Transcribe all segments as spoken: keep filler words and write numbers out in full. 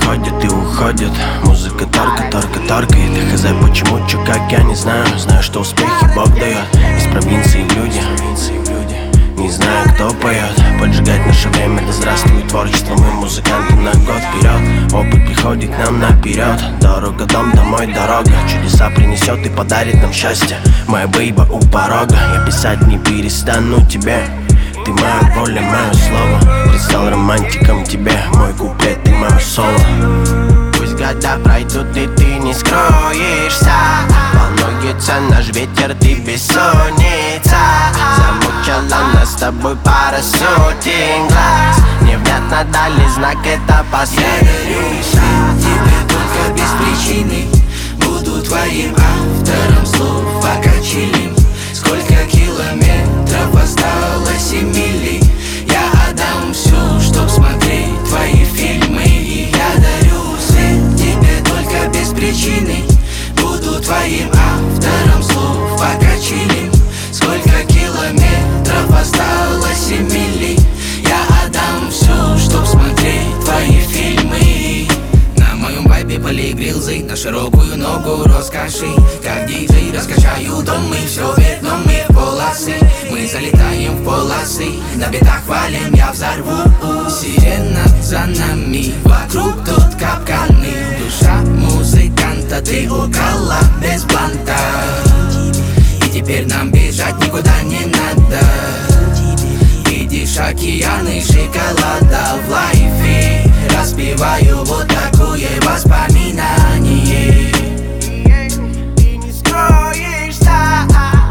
приходит и уходит. Музыка торка, торка, торкает. И хз, почему, чё, как, я не знаю. Знаю, что успехи Бог дает. Из провинции в люди, не знаю, кто поет. Поджигать наше время, да здравствует творчество. Мы музыканты на год вперед. Опыт приходит к нам наперед. Дорога, дом, домой, дорога. Чудеса принесет и подарит нам счастье. Моя бейба у порога. Я писать не перестану тебе. Ты моя воля, мое слово. Предстал романтиком тебе. Мой куплет, ты мое соло. Пусть года пройдут и ты не скроешься. Волнуется наш ветер, ты бессонница. Замучала нас с тобой пара сотен глаз. Невнятно дали знак, это последний шаг. Тебе только без причины. Буду твоим автором слов, пока чилим. Сколько километров осталось и мили. Я отдам все, чтоб смотреть твои фильмы. И я дарю свет тебе только без причины. Буду твоим автором слов, пока чилим. Сколько километров осталось и мили. Я отдам все, чтоб смотреть твои фильмы. На моем вайбе полигрилзы, на широкую ногу роскоши. Как диджей раскачаю дом, мы все вверх, но мы в полосы. Мы залетаем в полосы, на битах валим, я взорву. Сирена за нами, вокруг тут капканы. Душа музыканта, ты укола без бланта. И теперь нам бежать никуда не надо. Видишь океаны шоколада в лайфе. Распеваю вот такое воспоминание. Ты не скроешься,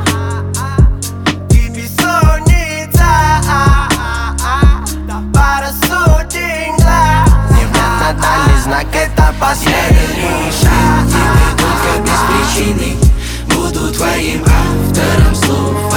ты бессонница. Пара сотен глаз. Невнятно дали знак, это последний шаг. Тебе только без причины. Буду твоим автором слов.